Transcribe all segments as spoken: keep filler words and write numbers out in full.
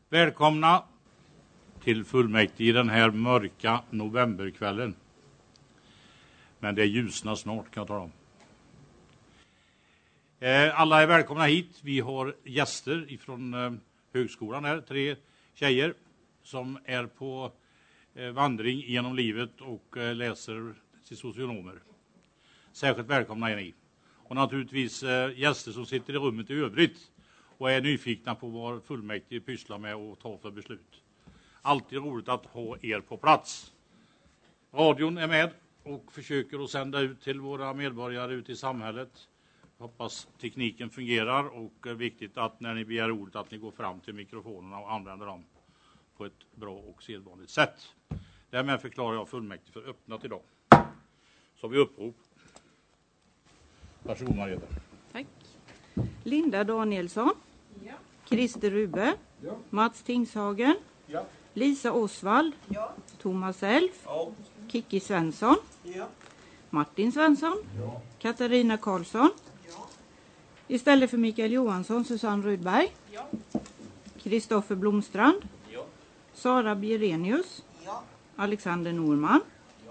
Välkomna till fullmäktige den här mörka novemberkvällen. Men det ljusnar snart, kan jag tala om. Alla är välkomna hit. Vi har gäster ifrån högskolan här. Tre tjejer som är på vandring genom livet och läser till socionomer. Särskilt välkomna är ni. Och naturligtvis gäster som sitter i rummet i övrigt och är nyfikna på vad fullmäktige pysslar med och tar för beslut. Alltid roligt att ha er på plats. Radion är med och försöker att sända ut till våra medborgare ute i samhället. Hoppas tekniken fungerar och är viktigt att när ni begär ordet att ni går fram till mikrofonerna och använder dem på ett bra och sedvanligt sätt. Därmed förklarar jag fullmäktige för öppnat idag. Så vi upprop. Varsågod Margareta. Tack. Linda Danielsson. Ja. Christer Rube. Ja. Mats Tingshagen. Ja. Lisa Osvald. Ja. Thomas Elf. Ja. Kiki Svensson. Ja. Martin Svensson. Ja. Katarina Karlsson. Ja. Istället för Mikael Johansson, Susanne Rudberg. Ja. Kristoffer Blomstrand. Ja. Sara Bjerenius. Ja. Alexander Norman. Ja.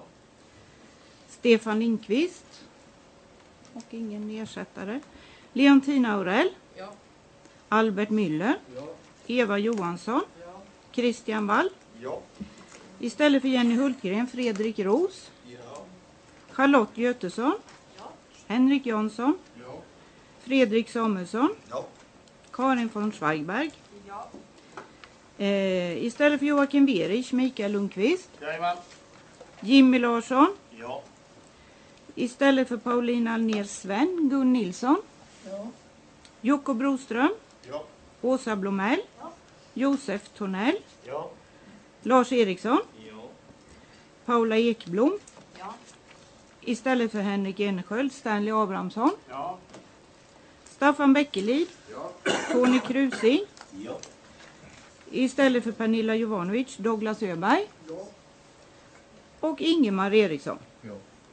Stefan Lindqvist. Och ingen ersättare. Leontina Aurell. Ja. Albert Müller. Ja. Eva Johansson. Ja. Christian Wall. Ja. Istället för Jenny Hultgren, Fredrik Ros. Ja. Charlotte Götesson. Ja. Henrik Jansson. Ja. Fredrik Samuelsson. Ja. Karin von Schweigberg. Ja. Eh, istället för Joakim Werich, Mikael Lundqvist. Jajamän. Jimmy Larsson. Ja. Istället för Paulina Alner Sven, Gun Nilsson. Ja. Jocko Broström. Ja. Åsa Blomell. Ja. Josef Tornell. Ja. Lars Eriksson. Ja. Paula Ekblom. Ja. Istället för Henrik Enersköld, Stanley Abrahamsson. Ja. Staffan Bäckelid. Ja. Tony Krusing. Ja. Istället för Pernilla Jovanovic, Douglas Öberg. Ja. Och Ingemar Eriksson. Ja.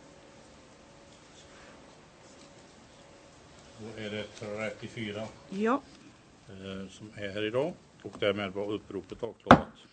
Då är det trettiofyra ja. eh, som är här idag och därmed var uppropet avklarat.